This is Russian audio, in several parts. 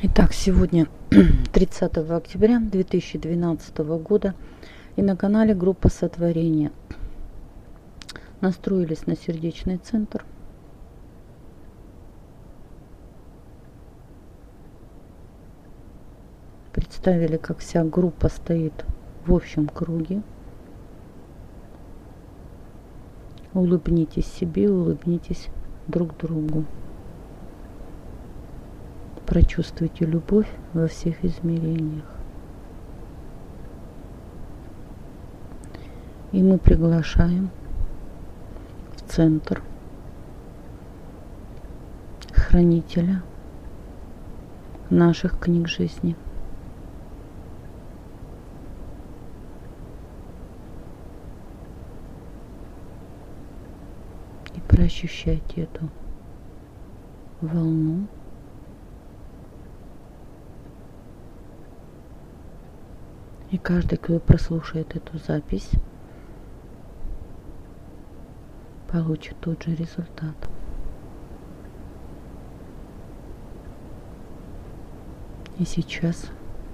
Итак, сегодня 30 октября 2012 года и на канале группа Сотворение. Настроились на сердечный центр. Представили, как вся группа стоит в общем круге. Улыбнитесь себе, улыбнитесь друг другу. Прочувствуйте любовь во всех измерениях. И мы приглашаем в центр хранителя наших книг жизни. И проощущайте эту волну. И каждый, кто прослушает эту запись, получит тот же результат. И сейчас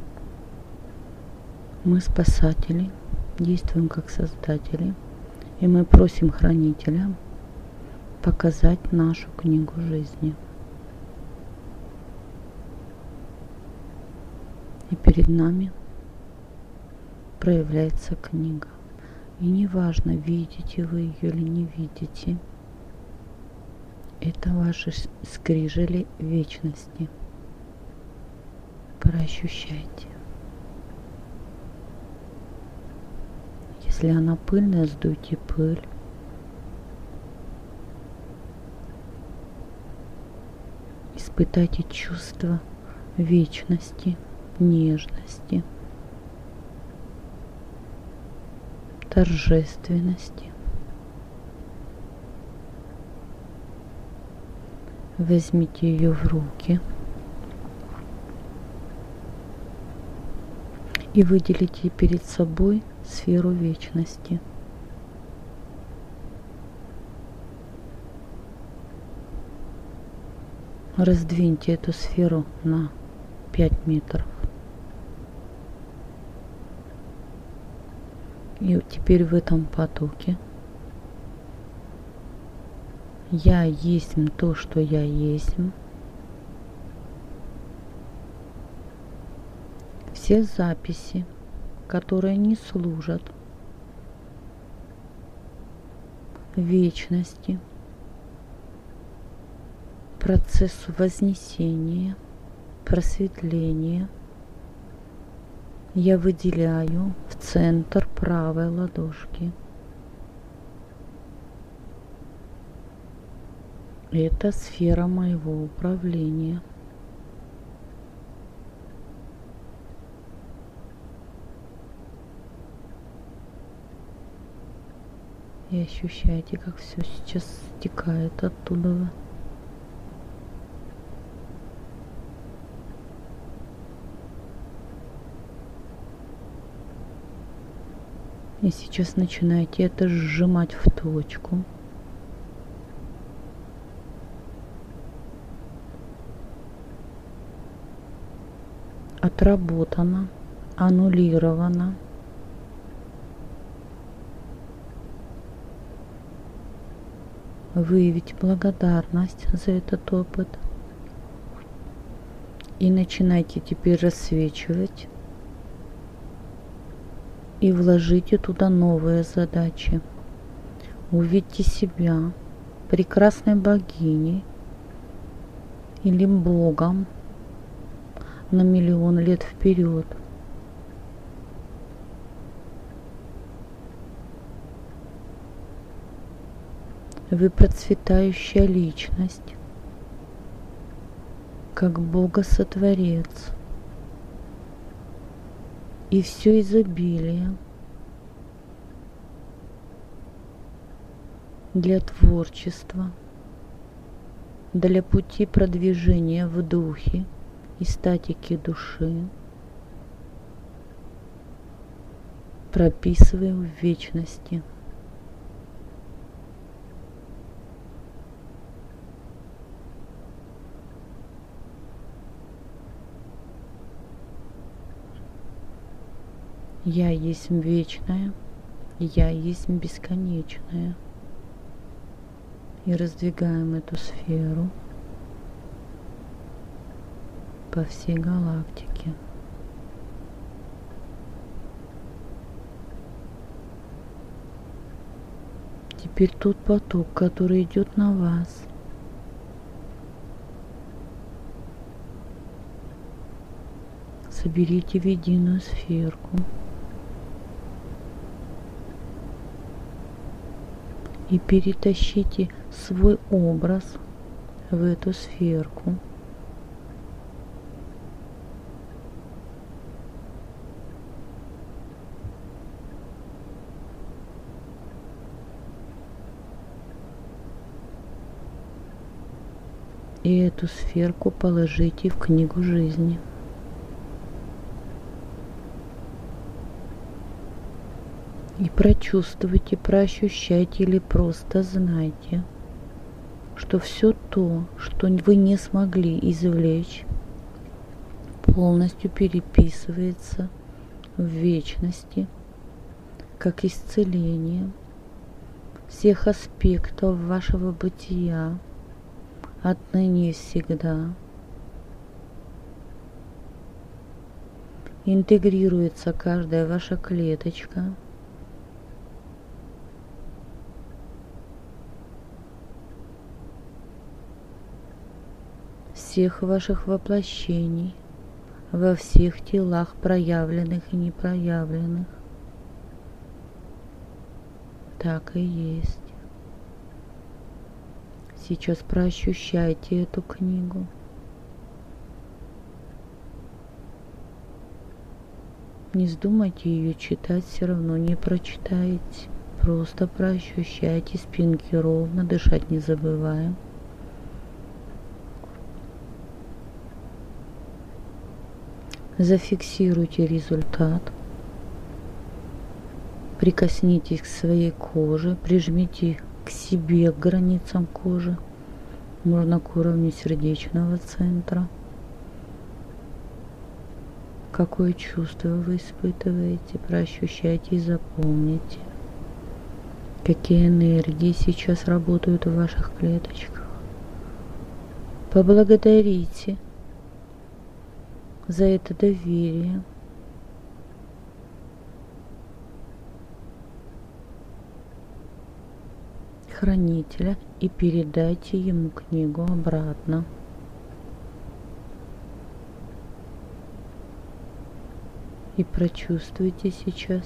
мы спасатели, действуем как создатели, и мы просим хранителя показать нашу книгу жизни. И перед нами проявляется книга. И неважно, видите вы ее или не видите, это ваши скрижали вечности. Проощущайте. Если она пыльная, сдуйте пыль. Испытайте чувство вечности, нежности, торжественности. Возьмите ее в руки и выделите перед собой сферу вечности. Раздвиньте эту сферу на 5 метров. И теперь в этом потоке я есть то, что я есть. Все записи, которые не служат вечности, процессу вознесения, просветления, я выделяю в центр правой ладошки. Это сфера моего управления. И ощущаете, как все сейчас стекает оттуда. И сейчас начинаете это сжимать в точку. Отработано, аннулировано. Выявить благодарность за этот опыт. И начинайте теперь рассвечивать. И вложите туда новые задачи. Увидьте себя прекрасной богиней или богом на миллион лет вперед. Вы процветающая личность, как Бога-сотворец. И все изобилие для творчества, для пути продвижения в духе и статики души прописываем в вечности. Я есть вечное, я есть бесконечное. И раздвигаем эту сферу по всей галактике. Теперь тот поток, который идет на вас, соберите в единую сферку и перетащите свой образ в эту сферку. И эту сферку положите в книгу жизни. И прочувствуйте, проощущайте или просто знайте, что все то, что вы не смогли извлечь, полностью переписывается в вечности, как исцеление всех аспектов вашего бытия отныне и всегда. Интегрируется каждая ваша клеточка. Всех ваших воплощений во всех телах, проявленных и непроявленных. Так и есть. Сейчас проощущайте эту книгу. Не вздумайте ее читать, все равно не прочитаете. Просто проощущайте, спинки ровно, дышать не забываем. Зафиксируйте результат. Прикоснитесь к своей коже, прижмите к себе, к границам кожи, можно к уровню сердечного центра. Какое чувство вы испытываете, проощущайте и запомните, какие энергии сейчас работают в ваших клеточках. Поблагодарите за это доверие. Хранителя и передайте ему книгу обратно. И прочувствуйте сейчас,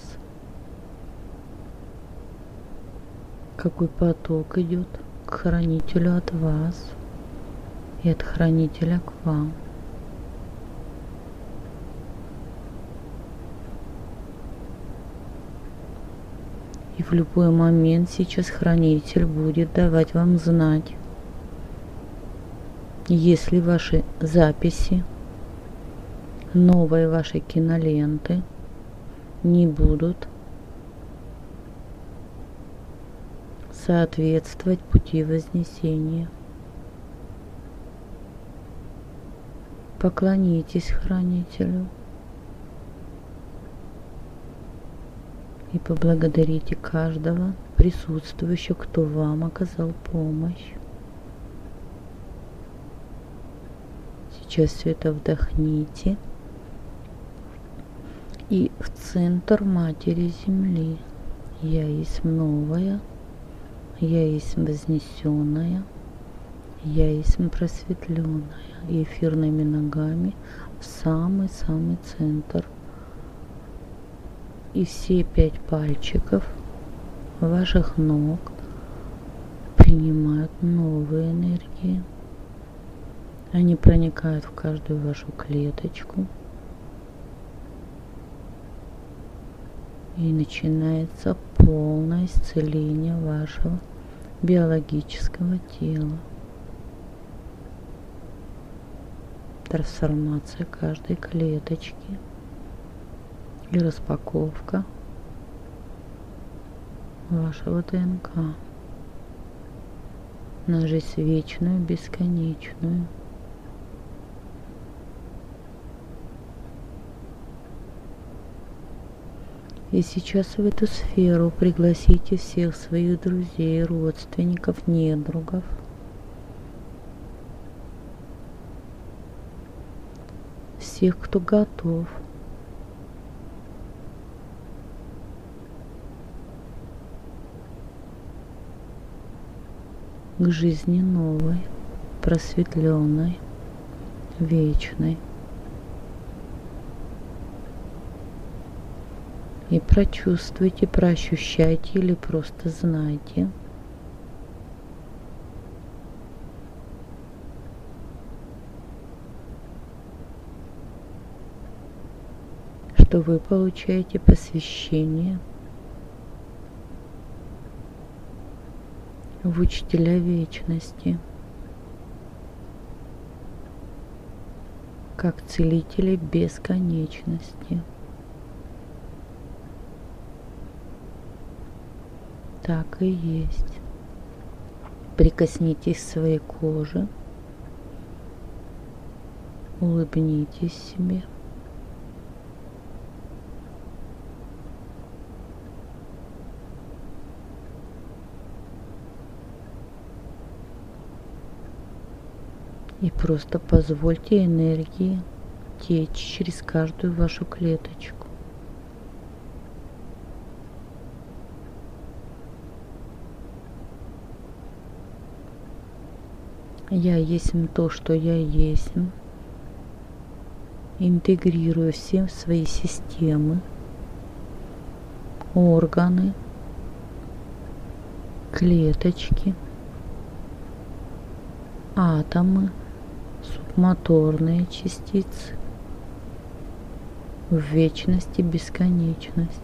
какой поток идет к хранителю от вас и от хранителя к вам. И в любой момент сейчас хранитель будет давать вам знать, если ваши записи, новые ваши киноленты не будут соответствовать пути вознесения. Поклонитесь хранителю и поблагодарите каждого присутствующего, кто вам оказал помощь. Сейчас все это вдохните и в центр Матери Земли. Я есть новая, я есть вознесенная, я есть просветленная. И эфирными ногами в самый-самый центр. И все 5 пальчиков ваших ног принимают новые энергии. Они проникают в каждую вашу клеточку. И начинается полное исцеление вашего биологического тела. Трансформация каждой клеточки и распаковка вашего ДНК на жизнь вечную, бесконечную. И сейчас в эту сферу пригласите всех своих друзей, родственников, недругов. Всех, кто готов к жизни новой, просветленной, вечной. И прочувствуйте, проощущайте или просто знайте, что вы получаете посвящение в учителя вечности, как целителя бесконечности. Так и есть. Прикоснитесь к своей коже, улыбнитесь себе. И просто позвольте энергии течь через каждую вашу клеточку. Я есть то, что я есть. Интегрирую все свои системы, органы, клеточки, атомы, субмоторные частицы в вечность и бесконечность.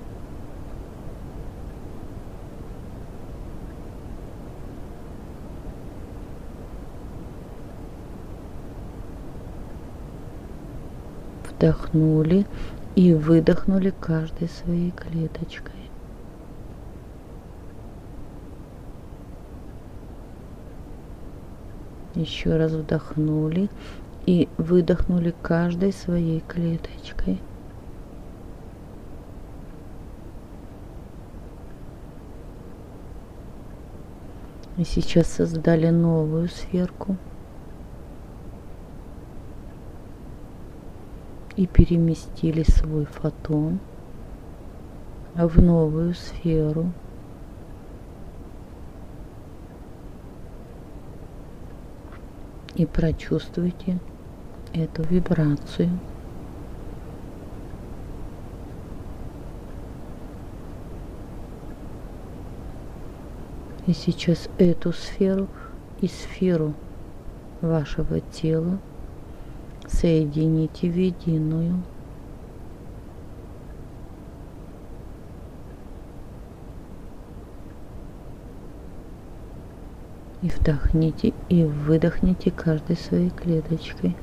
Вдохнули и выдохнули каждой своей клеточкой. Еще раз вдохнули и выдохнули каждой своей клеточкой. И сейчас создали новую сферку. И переместили свой фотон в новую сферу. И прочувствуйте эту вибрацию. И сейчас эту сферу и сферу вашего тела соедините в единую. И вдохните и выдохните каждой своей клеточкой.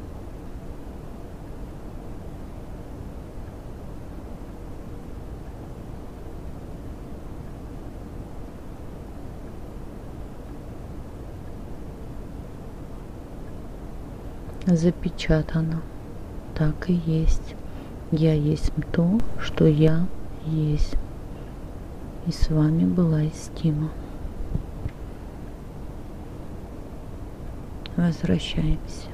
Запечатано. Так и есть. Я есть то, что я есть. И с вами была Истима. Возвращаемся.